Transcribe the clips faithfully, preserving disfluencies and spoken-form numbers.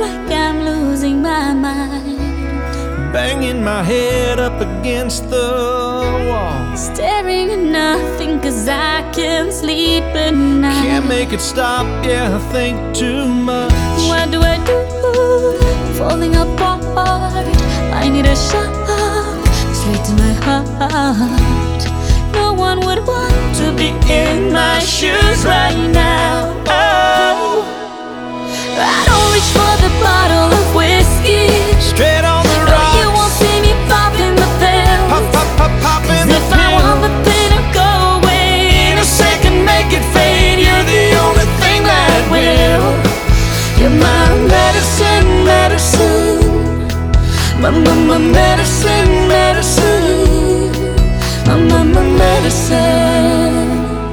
like I'm losing my mind, banging my head up against the wall, staring at nothing cause I can't sleep at night. Can't make it stop, yeah, I think too much. What do I do? Falling apart. I need a shot straight to my heart. No one would want to be in my shoes right now. Oh, I don't reach for the bottle of whiskey, Straight on the no, rocks. you won't see me popping the pills. Pop, pop, pop, popping the If I want the pills. pain to go away in a second, make it fade, you're the only thing that will. You're my medicine, medicine, my, my, my medicine, medicine, my, my, my medicine.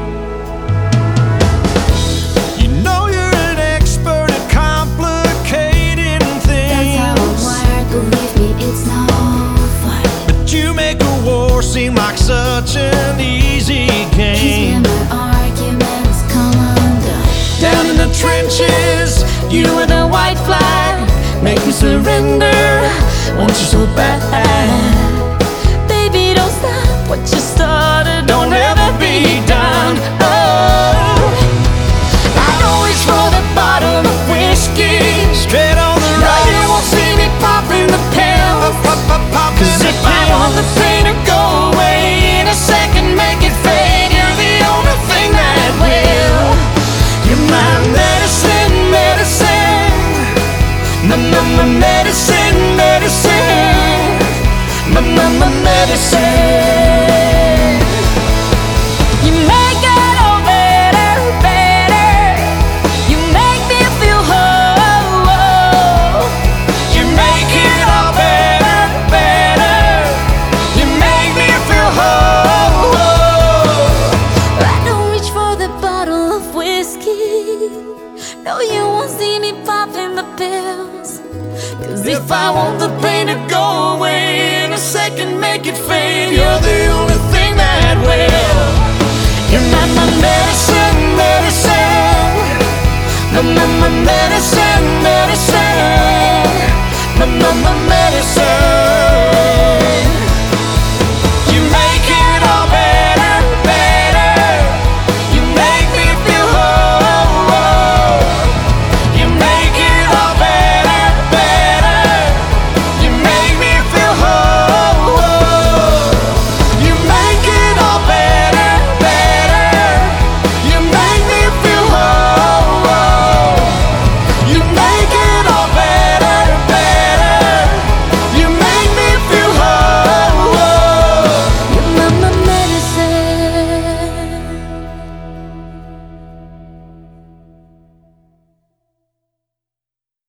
You know you're an expert at complicating That's how I'm things, wired, believe me, it's no fun. but you make a war seem like such an easy Kiss me game. and my arguments come undone. Down in the trenches, You were the white flag, make me surrender. Want you so bad, baby, don't stop what you started. Don't ever be done. Oh, I don't reach for the bottle of whiskey, straight on the no, you rocks. won't see me popping the pill. Pop, pop, pop, popping Cause the if I want the pills. pain to go away in a second, make it fade, you're the only thing that will. You're my medicine, medicine, my, my, my medicine, medicine, my, my, my medicine. You make it all better, better. You make me feel whole. You make it all better, better. You make me feel whole. I don't reach for the bottle of whiskey, no, you won't see me popping the pills. Cause if I want the pain to go away in a second, make it fade, you're the only thing that will. You're not my medicine, medicine, my, my, my